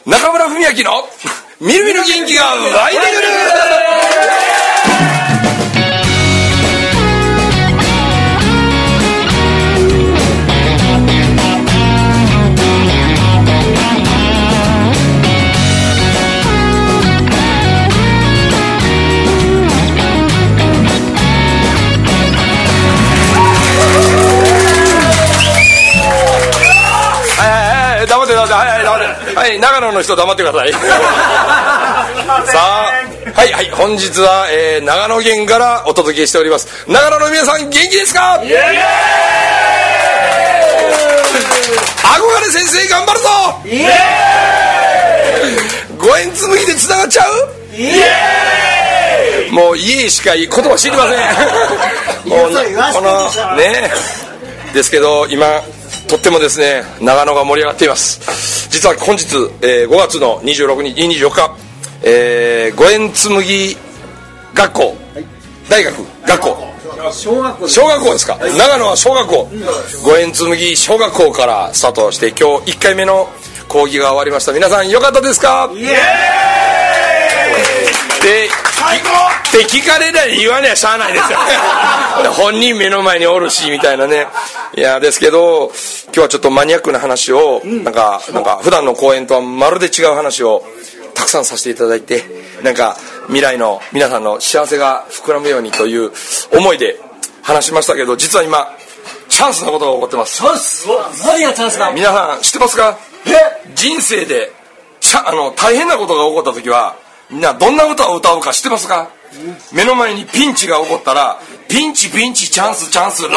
中村文明のみるみる元気が湧いてくる。黙ってください。はい、長野の人黙ってください。さあ、はいはい、本日は、長野県からお届けしております。長野の皆さん元気ですか？イエーイ！憧れ先生頑張るぞ！イエーイ！ご縁紡ぎでつながっちゃう？イエーイ！もう家しか言葉知りません。もうこのねですけど今とってもですね長野が盛り上がっています。実は本日、5月の26日24日、ご縁紡学校、はい、大学学校小学校ですか、はい、長野は小学校、ご縁紡小学校からスタートして今日1回目の講義が終わりました。皆さん良かったですか？イエーイで聞かれない言わにはしゃあないですよ本人目の前におるしみたいなね。いやですけど今日はちょっとマニアックな話を、なんか普段の講演とはまるで違う話をたくさんさせていただいて、なんか未来の皆さんの幸せが膨らむようにという思いで話しましたけど、実は今チャンスなことが起こってます。 チャンス？何がチャンスだ？ 皆さん知ってますか？人生で大変なことが起こった時はみんなどんな歌を歌うか知ってますか？目の前にピンチが起こったらピンチチャンスランですよ。知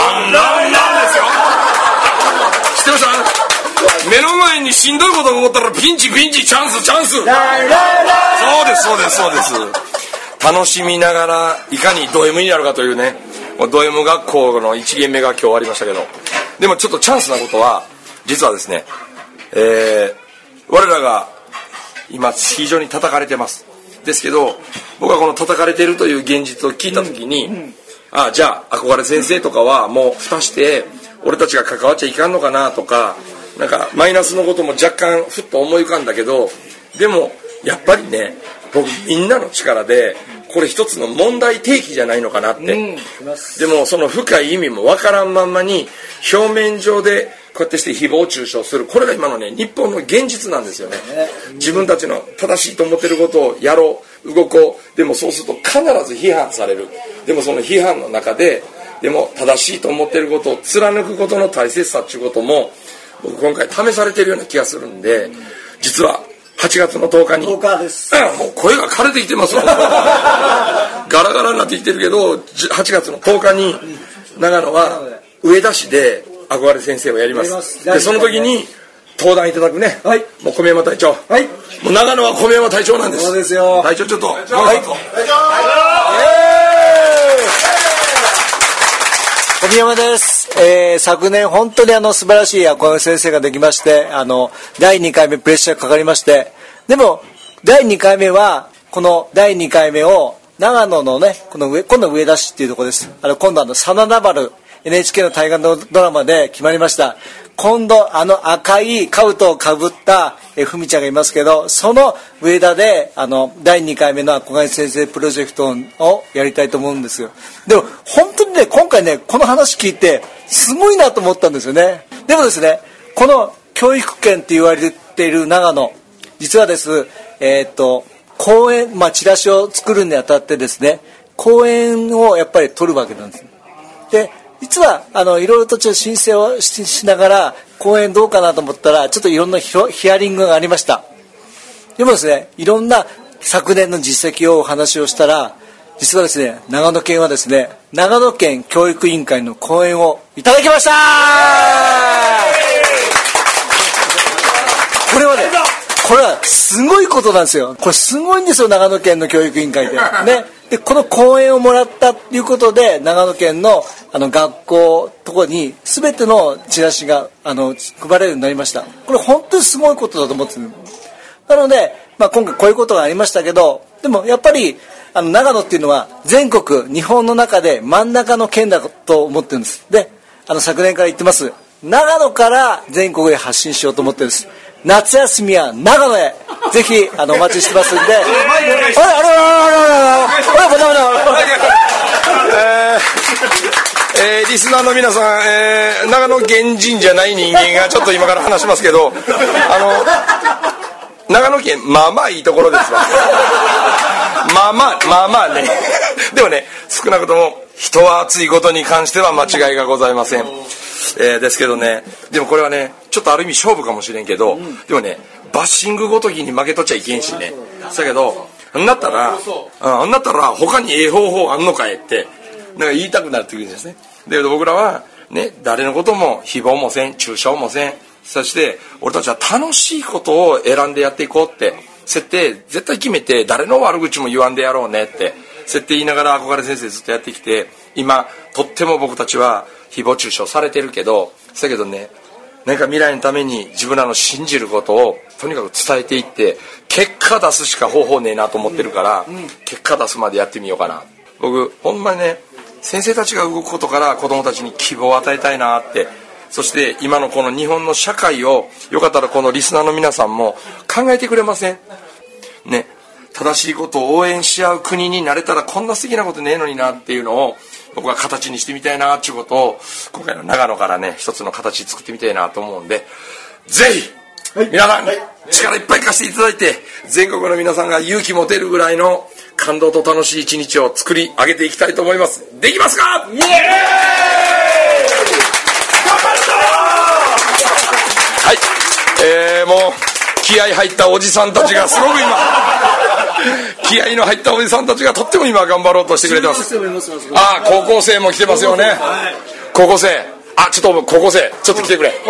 ってました？目の前にしんどいことが起こったらピンチチャンスそうです楽しみながらいかにド M になるかというね、ド M 学校の1限目が今日終わりましたけど、でもちょっとチャンスなことは実はですね、我らが今非常に叩かれてますですけど、僕はこの叩かれているという現実を聞いた時に、じゃあ憧れ先生とかはもう蓋して俺たちが関わっちゃいかんのかなとか、なんかマイナスのことも若干ふっと思い浮かんだけど、でもやっぱりね僕みんなの力でこれ一つの問題提起じゃないのかなって、でもその深い意味もわからんまんまに表面上でこうやってして誹謗中傷する、これが今のね日本の現実なんですよね。自分たちの正しいと思ってることをやろう動こう、でもそうすると必ず批判される。でもその批判の中ででも正しいと思ってることを貫くことの大切さっていうことも僕今回試されてるような気がするんで、実は8月の10日に 10日です。 もう声が枯れてきてますわガラガラになってきてるけど、8月の10日に長野は上田市で憧れ先生をやります。でその時に登壇いただくね、はい、もう米山隊長、はい、もう長野は米山隊長なんです。 そうですよ。 隊長ちょっとはい、 小宮山です。昨年本当に素晴らしい憧れ先生ができまして、第2回目プレッシャーかかりまして、でも第2回目はこの第2回目を長野のね今度上田市っていうところです。今度真田原 NHK の大河ドラマで決まりました。今度赤い兜をかぶったふみちゃんがいますけど、その上田で第2回目の憧れ先生プロジェクトをやりたいと思うんですよ。でも本当にね今回ねこの話聞いてすごいなと思ったんですよね。でもですね、この教育圏って言われている長野、実はです講演、チラシを作るにあたってですね、講演をやっぱり取るわけなんです。で実はいろいろと申請を しながら講演どうかなと思ったら、ちょっといろんなヒアリングがありました。でもですね、いろんな昨年の実績をお話をしたら、実はですね長野県はですね長野県教育委員会の講演をいただきました。これはねこれはすごいことなんですよ。これすごいんですよ、長野県の教育委員会でね。でこの講演をもらったということで長野県の学校とこに全てのチラシが配られるようになりました。これ本当にすごいことだと思ってる。なので、今回こういうことがありましたけど、でもやっぱり長野っていうのは全国日本の中で真ん中の県だと思ってるんです。で昨年から言ってます、長野から全国へ発信しようと思ってるんです。夏休みは長野へぜひお待ちしてますんで。 リスナーの皆さん、長野県人じゃない人間がちょっと今から話しますけど、長野県まあまあいいところですわ。まあまあね。でもね、少なくとも人は熱いことに関しては間違いがございません。ですけどね、でもこれはね、ちょっとある意味勝負かもしれんけど、でもね、バッシングごときに負けとっちゃいけんしね。だけど、あんなったら他にええ方法あんのかいってなんか言いたくなってくるんですね。だけど僕らはね、誰のことも誹謗もせん、中傷もせん、そして俺たちは楽しいことを選んでやっていこうって設定絶対決めて、誰の悪口も言わんでやろうねって設定言いながら憧れ先生ずっとやってきて、今とっても僕たちは誹謗中傷されてるけど、だけどね、なんか未来のために自分らの信じることをとにかく伝えていって結果出すしか方法ねえなと思ってるから、結果出すまでやってみようかな。僕ほんまにね、先生たちが動くことから子どもたちに希望を与えたいなって。そして今のこの日本の社会をよかったらこのリスナーの皆さんも考えてくれませんね。正しいことを応援し合う国になれたらこんな素敵なことねえのになっていうのを僕は形にしてみたいなっていうことを今回の長野からね、一つの形作ってみたいなと思うんで、ぜひ皆さん力いっぱい貸していただいて、全国の皆さんが勇気持てるぐらいの感動と楽しい一日を作り上げていきたいと思います。できますか？イエーイ！頑張るぞ！はい、もう気合入ったおじさんたちがすごく今気合の入ったおじさんたちがとっても今頑張ろうとしてくれてます。あ、高校生も来てますよね。高校生、ちょっと高校生ちょっと来てくれ。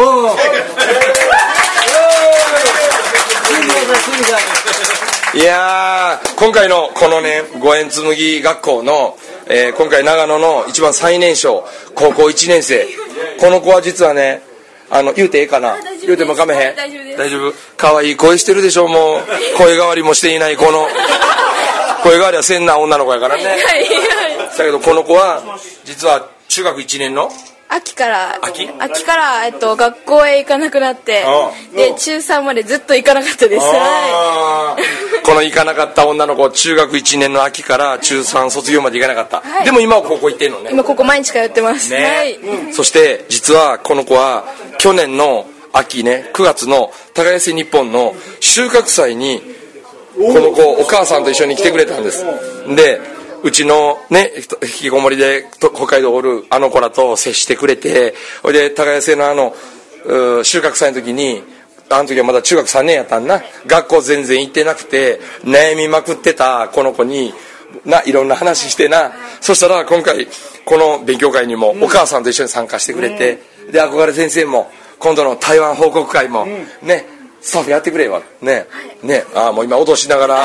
いやー、今回のこのね、五円紬学校の、今回長野の一番最年少高校1年生、この子は実はね、言うてええかな、言うてもかめへん、大丈夫、可愛い声してるでしょ。もう声変わりもしていないこの声変わりはせんな女の子やからね。だけどこの子は実は中学1年の秋から学校へ行かなくなって、で中3までずっと行かなかったです。 この行かなかった女の子、中学1年の秋から中3卒業まで行かなかった、はい、でも今は高校行ってんのね。 今ここ毎日通ってますね、はい。 そして実はこの子は去年の秋ね、9月の耕せ日本の収穫祭にこの子お母さんと一緒に来てくれたんです。でうちのね、引きこもりで北海道おるあの子らと接してくれて、それで耕せの収穫祭の時に、あの時はまだ中学3年やったんな、学校全然行ってなくて悩みまくってたこの子にいろんな話してな、そしたら今回この勉強会にもお母さんと一緒に参加してくれて、で憧れ先生も今度の台湾報告会もね、スタッフやってくれよね、もう今脅しながら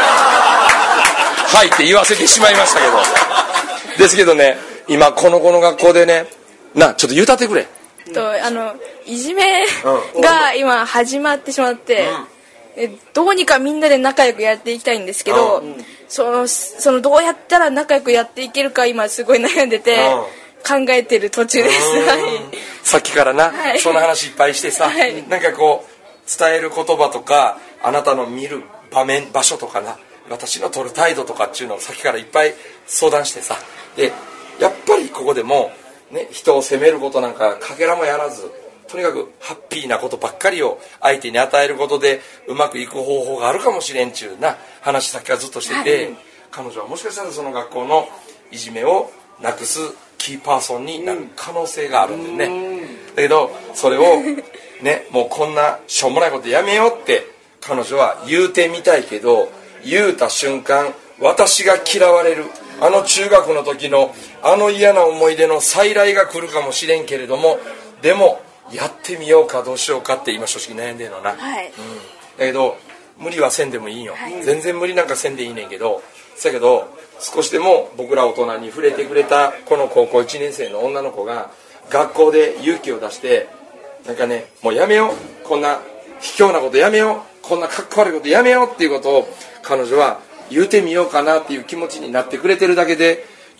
はいって言わせてしまいましたけどですけどね、今この子の学校でね、ちょっと言うたってくれ。 いじめが今始まってしまって、どうにかみんなで仲良くやっていきたいんですけど、そのどうやったら仲良くやっていけるか今すごい悩んでて考えてる途中です。 さっきからな、その話いっぱいしてさ、なんかこう伝える言葉とか、あなたの見る場所とかな、私の取る態度とかっていうのをさっきからいっぱい相談してさ、でやっぱりここでも、ね、人を責めることなんかかけらもやらず、とにかくハッピーなことばっかりを相手に与えることでうまくいく方法があるかもしれんちゅうな話さっきからずっとしてて、彼女はもしかしたらその学校のいじめをなくすキーパーソンになる可能性があるんでね。だけどそれをね、もうこんなしょうもないことやめようって彼女は言うてみたいけど、言うた瞬間私が嫌われる、中学の時の嫌な思い出の再来が来るかもしれんけれども、でもやってみようかどうしようかって今正直悩んでるのな、だけど無理はせんでもいいよ、全然無理なんかせんでいいねんけど、だけど少しでも僕ら大人に触れてくれたこの高校1年生の女の子が学校で勇気を出して、なんかね、もうやめよう、こんな卑怯なことやめよう、こんなかっこ悪いことやめようっていうことを彼女は言うてみようかなっていう気持ちになってくれてるだけで、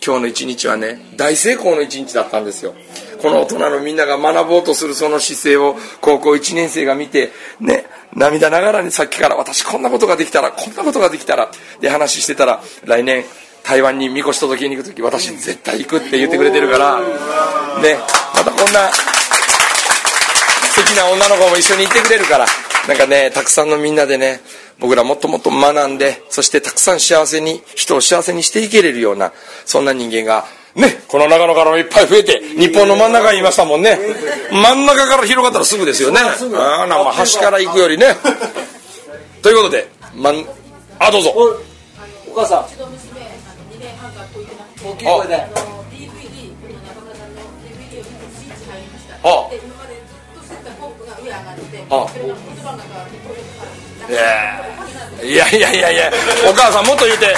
今日の一日はね大成功の一日だったんですよ。この大人のみんなが学ぼうとするその姿勢を高校1年生が見てね、涙ながらにさっきから私こんなことができたらこんなことができたらで話してたら、来年台湾にみこし届けに行く時私絶対行くって言ってくれてるからね、またこんな素敵な女の子も一緒に行ってくれるから、なんかねたくさんのみんなでね僕らもっともっと学んで、そしてたくさん幸せに人を幸せにしていけれるようなそんな人間がね、この長野からもいっぱい増えて日本の真ん中にいましたもんね。真ん中から広がったらすぐですよね。端から行くよりねということで、どうぞ。 お母さん大きい声でいやお母さんもっと言うて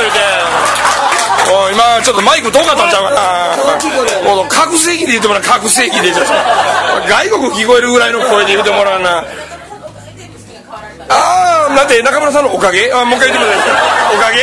今ちょっとマイク遠かったんちゃうかな。もう拡声器で言ってもらう。拡声器で外国聞こえるぐらいの声で言ってもらうな。なんて中村さんのおかげ。もう一回言ってください。おか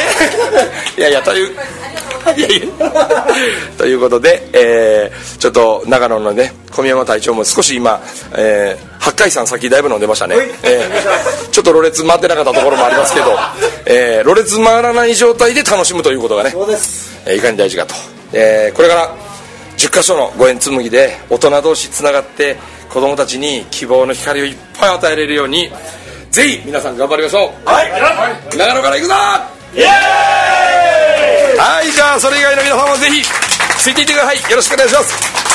げということで、ちょっと長野のね小宮山隊長も少し今、八海山先だいぶ飲んでましたね。ちょっとろれつ回ってなかったところもありますけど、ろれつ回らない状態で楽しむということがね、いかに大事かと、これから10カ所の五円紬で大人同士つながって子供たちに希望の光をいっぱい与えれるようにぜひ皆さん頑張りましょう。長野から行くぞ。イエーイ。はい、じゃあそれ以外の皆さんもぜひついていってください。よろしくお願いします。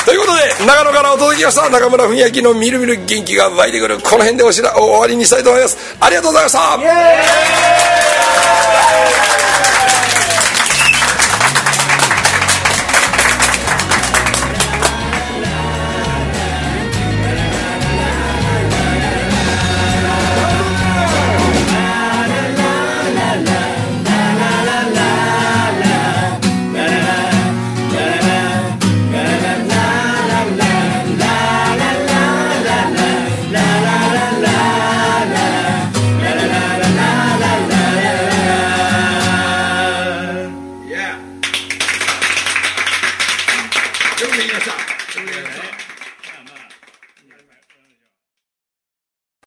ということで長野からお届けしました中村文明のみるみる元気が湧いてくる、この辺で終わりにしたいと思います。ありがとうございました。イエーよくできました。